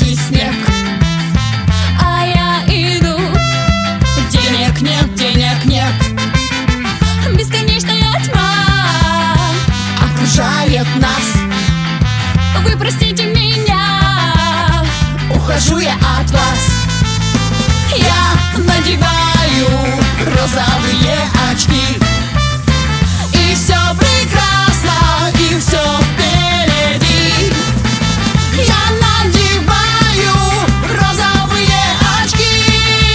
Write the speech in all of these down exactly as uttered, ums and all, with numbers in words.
дороги снег, а я иду. Денег нет, денег нет. Бесконечная тьма окружает нас. Вы простите меня, ухожу я от вас. Я надеваю розовые очки, и все прекрасно, и все впереди. Я надеваю розовые очки.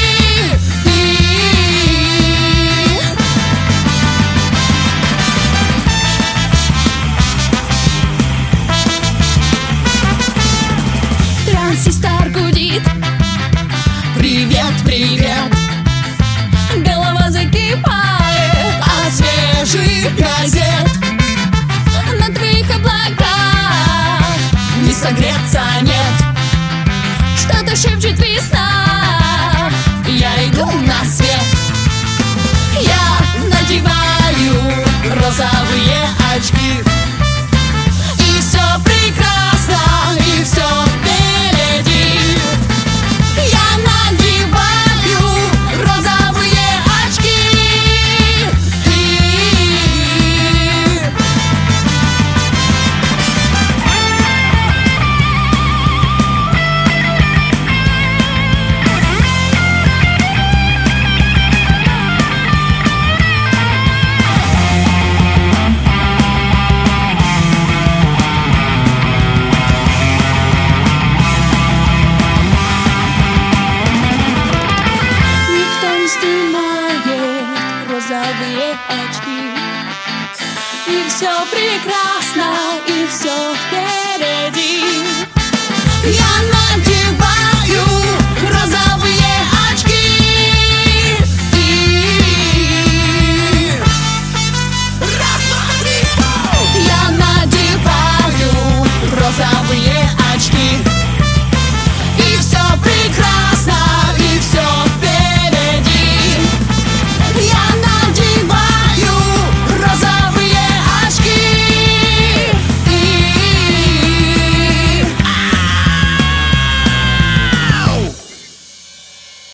Транзистор гудит. Привет, привет. Голова закипает от свежих газет. На твоих облаках не согреться нет. Что-то шепчет весна. Я иду на свет. Я надеваю розовые очки, и все прекрасно, и все впереди. Я надеваю розовые очки. Розовые очки.